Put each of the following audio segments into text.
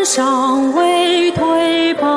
尚未颓败，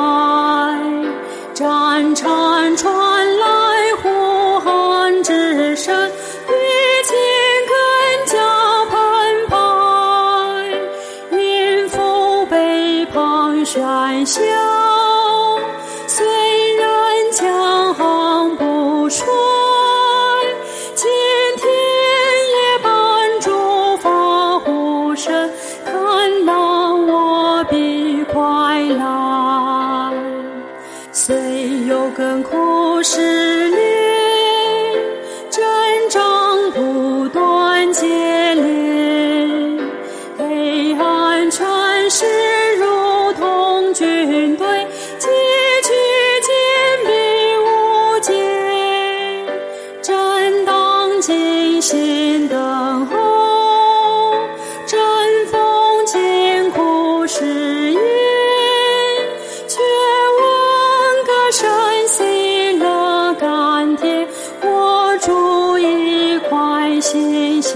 战场传来呼喊之声，敌情更加澎湃，因父背叛喧嚣，虽然强横不衰，今天也伴诸法呼声，看到我必快来。虽有更苦试炼，征战不断接连，黑暗权势如同军队，崎岖坚壁无间，正当尽心等候，阵风艰苦试验，却闻歌声喜乐甘甜，我主已快显现。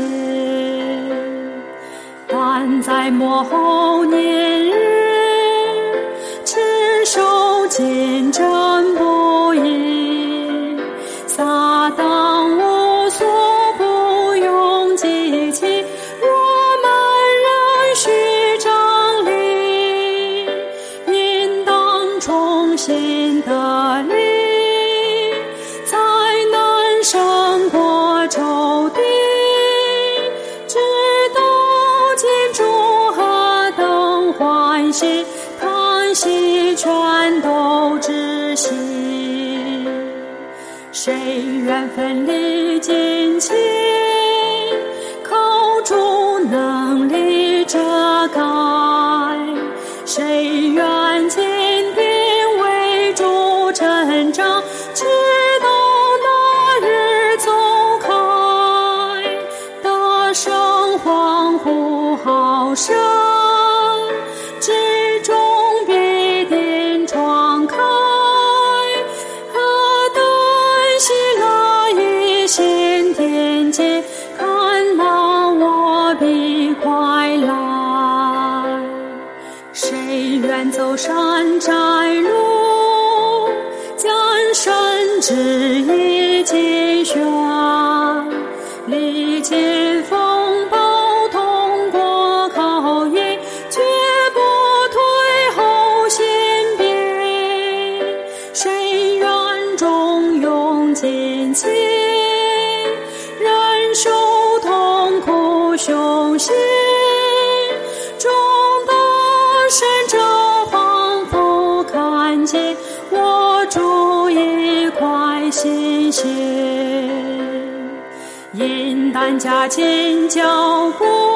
但在末后年日，持守坚贞不移，撒旦无所不用激起，我们仍需张力，应当重新得力，才能胜过仇敌，直到见主何等欢喜，叹息全都止息。谁愿奋力进前，靠主能力遮盖？谁愿坚定为主成长，直到那日走开，得胜欢呼号声之中必定传开，何等喜乐已现天界，看到我必快来。谁愿走山窄路，将身之意尽宣，历经风暴通过考验，绝不退后先别。谁愿忠勇尽前，忍受痛苦凶险，终得胜者仿佛看见，我主已快显现。应当加紧脚步，